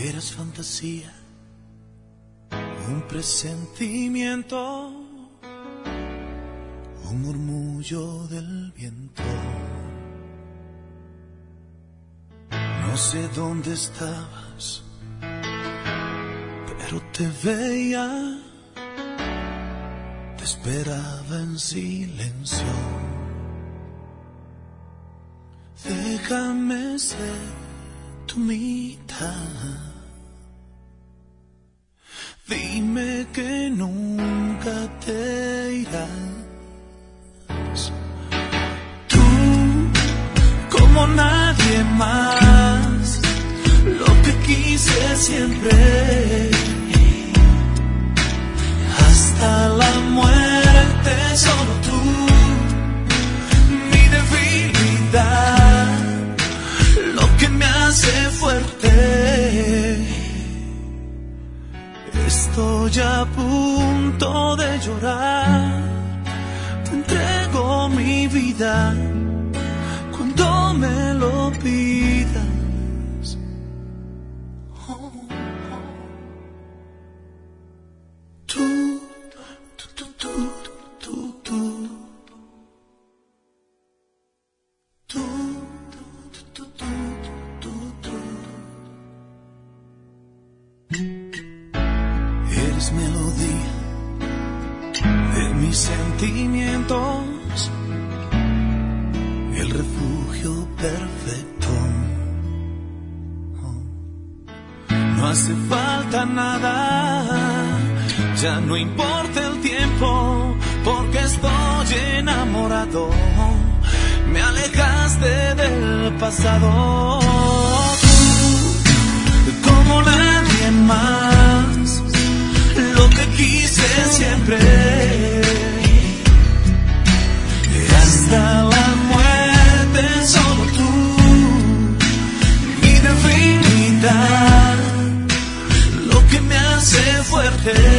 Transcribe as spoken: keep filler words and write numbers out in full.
Eras fantasía, un presentimiento, un murmullo del viento. No sé dónde estabas, pero te veía, te esperaba en silencio. Déjame ser tu mitad. Dime que nunca te irás. Tú, como nadie más, lo que quise siempre, hasta la muerte, solo tú, mi debilidad, lo que me hace fuerte. Estoy a punto de llorar, te entrego mi vida cuando me lo pidas. Oh, oh. Tú, tú, tú, tú, tú, tú, tú, tú, tú, tú, tú. Eres melodía de mis sentimientos, el refugio perfecto. No hace falta nada, ya no importa el tiempo, porque estoy enamorado. Me alejaste del pasado. Tú, como nadie más, lo que quise siempre, hasta la muerte, solo tú, mi debilidad, lo que me hace fuerte.